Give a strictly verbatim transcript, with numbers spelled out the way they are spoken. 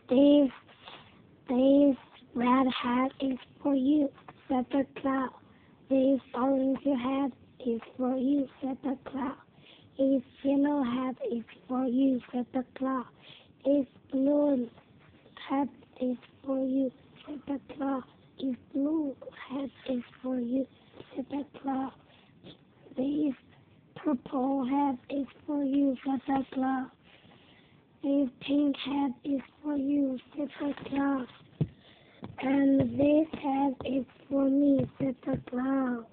This, this red hat is for you, Santa Claus. This orange hat is for you, Santa Claus. This yellow hat is for you, Santa Claus. This blue hat is for you, Santa Claus. This blue hat is for you, Santa Claus. This purple hat is for you, Santa Claus. This pink hat is for you, Santa Claus. And this hat is for me, Santa Claus.